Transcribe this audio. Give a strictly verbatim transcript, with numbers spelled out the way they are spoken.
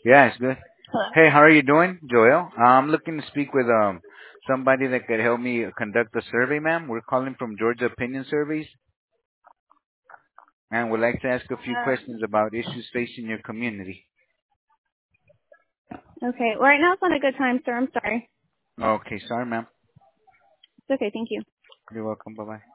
Yeah, it's good. Hello. Hey, how are you doing, Joel? I'm looking to speak with um somebody that could help me conduct a survey, ma'am. We're calling from Georgia Opinion Surveys, and would like to ask a few Um, questions about issues facing your community. okay. Well, right now it's not a good time, sir. I'm sorry. Okay, sorry, ma'am. It's okay. Thank you. You're welcome. Bye bye.